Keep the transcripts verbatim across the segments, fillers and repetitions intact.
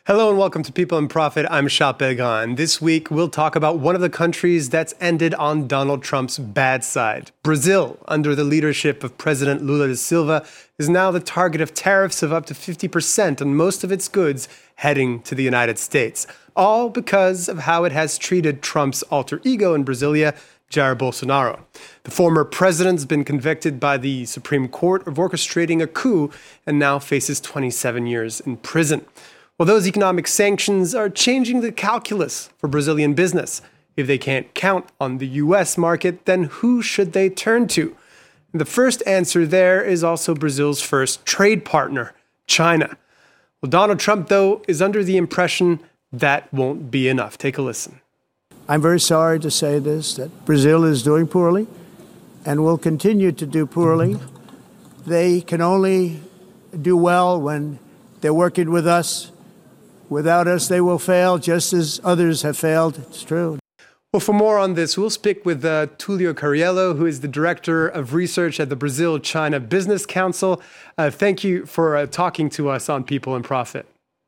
Hello and welcome to People and Profit. I'm Shah Began. This week, we'll talk about one of the countries that's ended on Donald Trump's bad side. Brazil, under the leadership of President Lula da Silva, is now the target of tariffs of up to fifty percent on most of its goods heading to the United States. All because of how it has treated Trump's alter ego in Brasilia, Jair Bolsonaro. The former president's been convicted by the Supreme Court of orchestrating a coup and now faces twenty-seven years in prison. Well, those economic sanctions are changing the calculus for Brazilian business. If they can't count on the U S market, then who should they turn to? The first answer there is also Brazil's first trade partner, China. Well, Donald Trump, though, is under the impression that won't be enough. Take a listen. I'm very sorry to say this, that Brazil is doing poorly and will continue to do poorly. They can only do well when they're working with us. Without us, they will fail, just as others have failed. It's true. Well, for more on this, we'll speak with uh, Tulio Cariello, who is the Director of Research at the Brazil-China Business Council. Uh, thank you for uh, talking to us on People and Profit.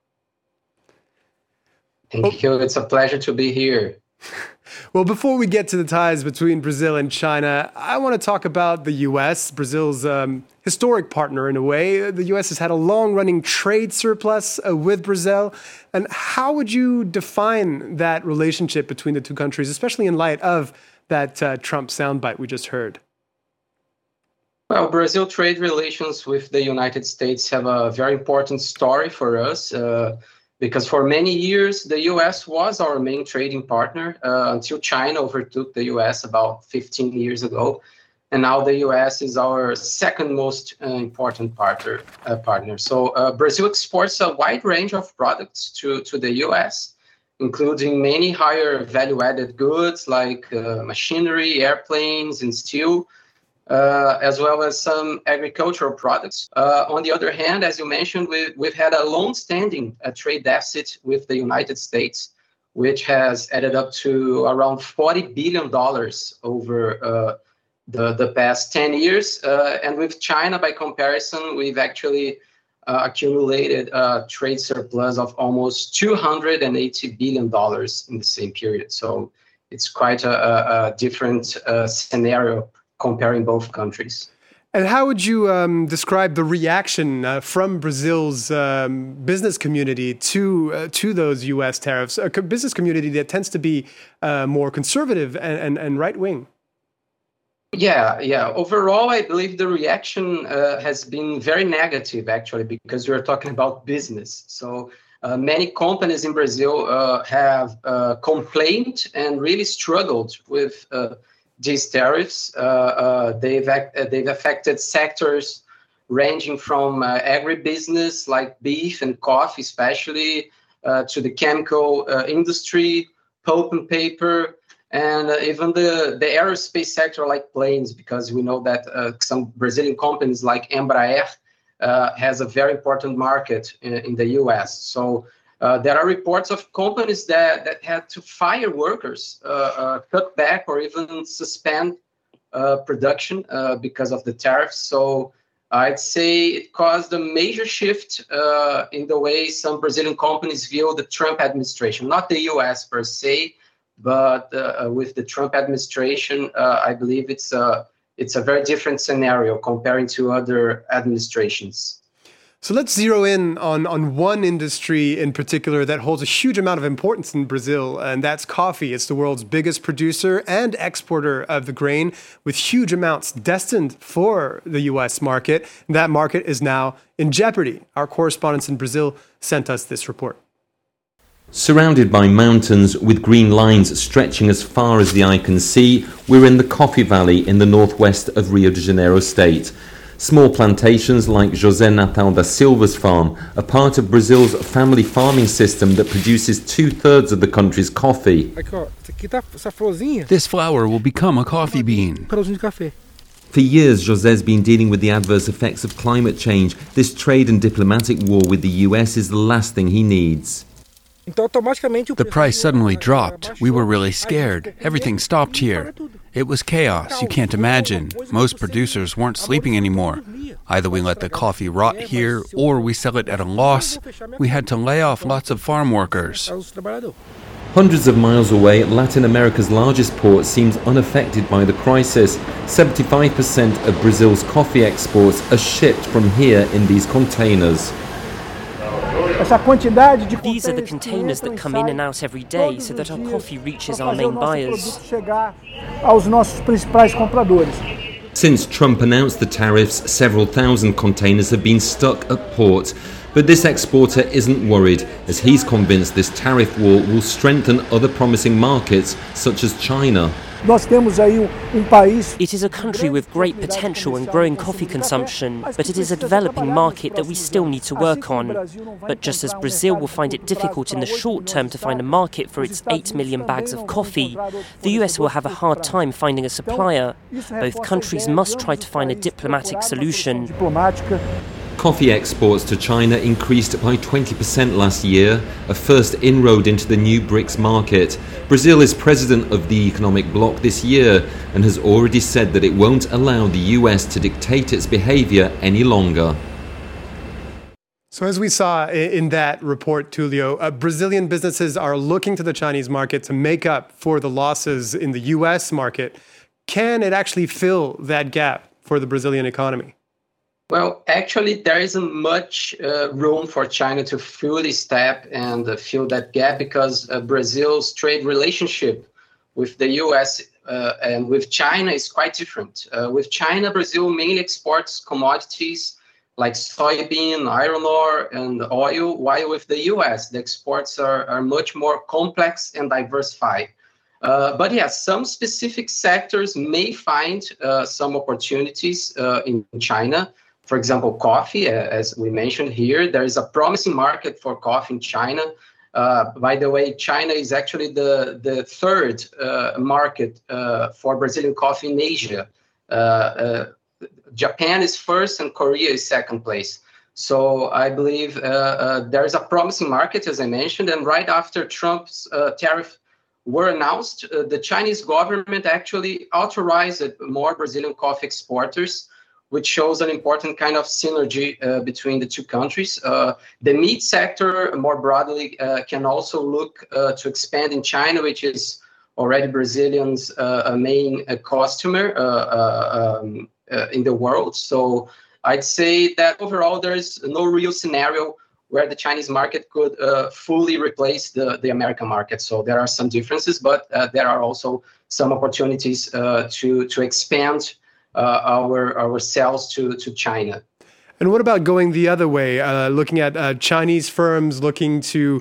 Thank oh. you. It's a pleasure to be here. Well, before we get to the ties between Brazil and China, I want to talk about the U S, Brazil's um, historic partner in a way. The U S has had a long-running trade surplus uh, with Brazil. And how would you define that relationship between the two countries, especially in light of that uh, Trump soundbite we just heard? Well, Brazil trade relations with the United States have a very important story for us. Uh, Because for many years, the U S was our main trading partner uh, until China overtook the U S about fifteen years ago. And now the U S is our second most uh, important partner. Uh, partner. So uh, Brazil exports a wide range of products to, to the U S, including many higher value-added goods like uh, machinery, airplanes, and steel. Uh, as well as some agricultural products. Uh, on the other hand, as you mentioned, we, we've had a long-standing uh, trade deficit with the United States, which has added up to around forty billion dollars over uh, the, the past ten years. Uh, and with China, by comparison, we've actually uh, accumulated a trade surplus of almost two hundred eighty billion dollars in the same period. So it's quite a, a, a different uh, scenario comparing both countries. And how would you um, describe the reaction uh, from Brazil's um, business community to uh, to those U S tariffs? A business community that tends to be uh, more conservative and, and, and right-wing. Yeah, yeah. Overall, I believe the reaction uh, has been very negative, actually, because we're talking about business. So uh, many companies in Brazil uh, have uh, complained and really struggled with uh, these tariffs. Uh, uh, they've act, uh, they've affected sectors ranging from uh, agribusiness, like beef and coffee, especially, uh, to the chemical uh, industry, pulp and paper, and uh, even the, the aerospace sector, like planes, because we know that uh, some Brazilian companies like Embraer uh, has a very important market in, in the U S. So Uh, there are reports of companies that, that had to fire workers, uh, uh, cut back, or even suspend uh, production uh, because of the tariffs. So I'd say it caused a major shift uh, in the way some Brazilian companies view the Trump administration, not the U S per se, but uh, with the Trump administration, uh, I believe it's a, it's a very different scenario comparing to other administrations. So let's zero in on, on one industry in particular that holds a huge amount of importance in Brazil, and that's coffee. It's the world's biggest producer and exporter of the grain, with huge amounts destined for the U S market. That market is now in jeopardy. Our correspondents in Brazil sent us this report. Surrounded by mountains with green lines stretching as far as the eye can see, we're in the Coffee Valley in the northwest of Rio de Janeiro state. Small plantations like José Natal da Silva's farm are part of Brazil's family farming system that produces two-thirds of the country's coffee. This flower will become a coffee bean. For years, José's been dealing with the adverse effects of climate change. This trade and diplomatic war with the U S is the last thing he needs. The price suddenly dropped. We were really scared. Everything stopped here. It was chaos. You can't imagine. Most producers weren't sleeping anymore. Either we let the coffee rot here or we sell it at a loss. We had to lay off lots of farm workers. Hundreds of miles away, Latin America's largest port seems unaffected by the crisis. seventy-five percent of Brazil's coffee exports are shipped from here in these containers. These are the containers that come in and out every day so that our coffee reaches our main buyers. Since Trump announced the tariffs, several thousand containers have been stuck at port. But this exporter isn't worried, as he's convinced this tariff war will strengthen other promising markets, such as China. It is a country with great potential and growing coffee consumption, but it is a developing market that we still need to work on. But just as Brazil will find it difficult in the short term to find a market for its eight million bags of coffee, the U S will have a hard time finding a supplier. Both countries must try to find a diplomatic solution. Coffee exports to China increased by twenty percent last year, a first inroad into the new BRICS market. Brazil is president of the economic bloc this year and has already said that it won't allow the U S to dictate its behavior any longer. So as we saw in that report, Tulio, uh, Brazilian businesses are looking to the Chinese market to make up for the losses in the U S market. Can it actually fill that gap for the Brazilian economy? Well, actually, there isn't much uh, room for China to fully step and uh, fill that gap because uh, Brazil's trade relationship with the U S uh, and with China is quite different. Uh, with China, Brazil mainly exports commodities like soybean, iron ore, and oil, while with the U S, the exports are, are much more complex and diversified. Uh, but yes, some specific sectors may find uh, some opportunities uh, in China. For example, coffee, as we mentioned here, there is a promising market for coffee in China. Uh, by the way, China is actually the, the third uh, market uh, for Brazilian coffee in Asia. Uh, uh, Japan is first and Korea is second place. So I believe uh, uh, there is a promising market, as I mentioned, and right after Trump's uh, tariff were announced, uh, the Chinese government actually authorized more Brazilian coffee exporters, which shows an important kind of synergy uh, between the two countries. Uh, the meat sector, more broadly, uh, can also look uh, to expand in China, which is already Brazilians' uh, main uh, customer uh, uh, um, uh, in the world. So I'd say that overall, there is no real scenario where the Chinese market could uh, fully replace the, the American market. So there are some differences, but uh, there are also some opportunities uh, to, to expand Uh, our our sales to, to China. And what about going the other way, uh, looking at uh, Chinese firms looking to,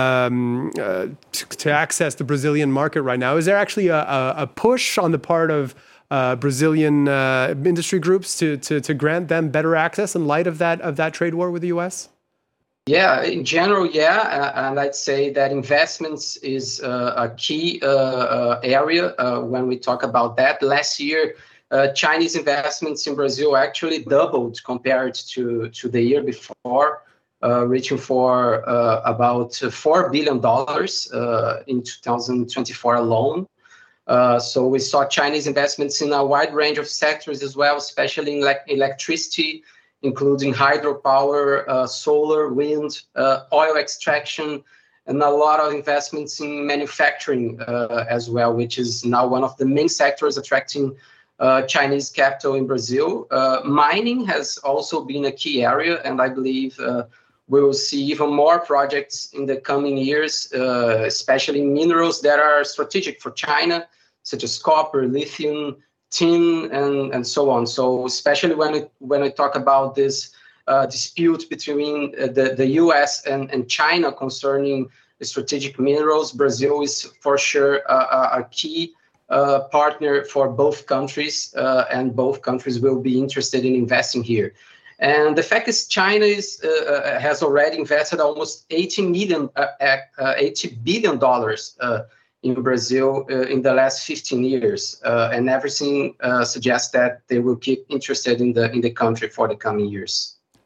um, uh, to to access the Brazilian market right now? Is there actually a, a, a push on the part of uh, Brazilian uh, industry groups to, to to grant them better access in light of that of that trade war with the U S? Yeah, in general, yeah, uh, and I'd say that investments is uh, a key uh, uh, area uh, when we talk about that. Last year, Uh, Chinese investments in Brazil actually doubled compared to, to the year before, uh, reaching for uh, about four billion dollars uh, in two thousand twenty-four alone. Uh, so we saw Chinese investments in a wide range of sectors as well, especially in like electricity, including hydropower, uh, solar, wind, uh, oil extraction, and a lot of investments in manufacturing uh, as well, which is now one of the main sectors attracting Uh, Chinese capital in Brazil. Uh, mining has also been a key area, and I believe uh, we will see even more projects in the coming years, uh, especially minerals that are strategic for China, such as copper, lithium, tin, and, and so on. So especially when it, when I talk about this uh, dispute between the, the U S and, and China concerning strategic minerals, Brazil is for sure a, a key Uh, partner for both countries, uh, and both countries will be interested in investing here. And the fact is, China is, uh, has already invested almost eighty million, uh, uh, eighty billion dollars uh, in Brazil uh, in the last fifteen years, uh, and everything uh, suggests that they will keep interested in the in the country for the coming years.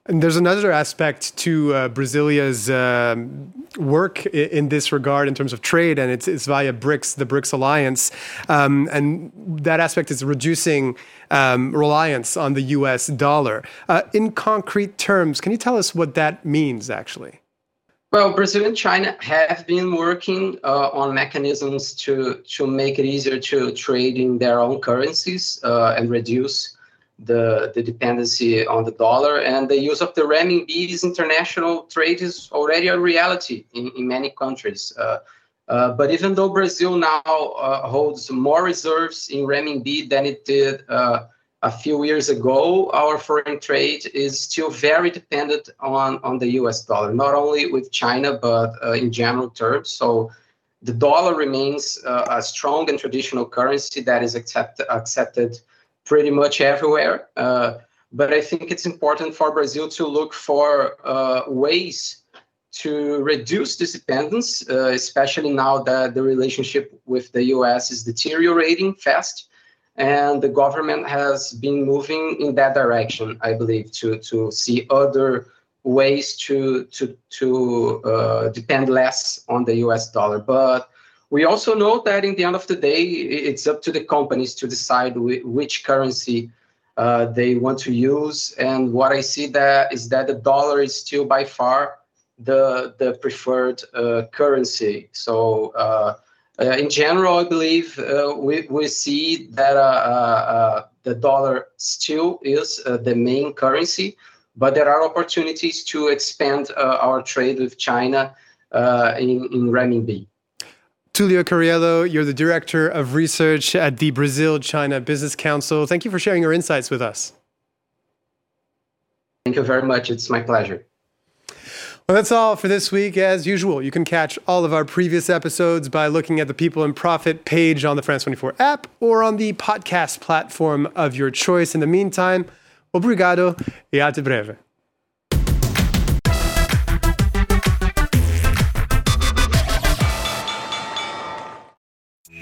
And there's another aspect to uh, Brasilia's um, work in, in this regard in terms of trade, and it's, it's via BRICS, the BRICS alliance. Um, and that aspect is reducing um, reliance on the U S dollar. Uh, in concrete terms, can you tell us what that means, actually? Well, Brazil and China have been working uh, on mechanisms to, to make it easier to trade in their own currencies uh, and reduce The, the dependency on the dollar, and the use of the renminbi's international trade is already a reality in, in many countries. Uh, uh, but even though Brazil now uh, holds more reserves in renminbi than it did uh, a few years ago, our foreign trade is still very dependent on, on the U S dollar, not only with China, but uh, in general terms. So the dollar remains uh, a strong and traditional currency that is accept, accepted pretty much everywhere. Uh, but I think it's important for Brazil to look for uh, ways to reduce this dependence, uh, especially now that the relationship with the U S is deteriorating fast. And the government has been moving in that direction, I believe, to, to see other ways to, to, to uh, depend less on the U S dollar. But we also know that in the end of the day, it's up to the companies to decide which currency uh, they want to use. And what I see there is that the dollar is still by far the, the preferred uh, currency. So uh, uh, in general, I believe uh, we, we see that uh, uh, the dollar still is uh, the main currency, but there are opportunities to expand uh, our trade with China uh, in, in renminbi. Tulio Curiello, you're the Director of Research at the Brazil-China Business Council. Thank you for sharing your insights with us. Thank you very much. It's my pleasure. Well, that's all for this week. As usual, you can catch all of our previous episodes by looking at the People and Profit page on the France twenty-four app or on the podcast platform of your choice. In the meantime, obrigado e até breve.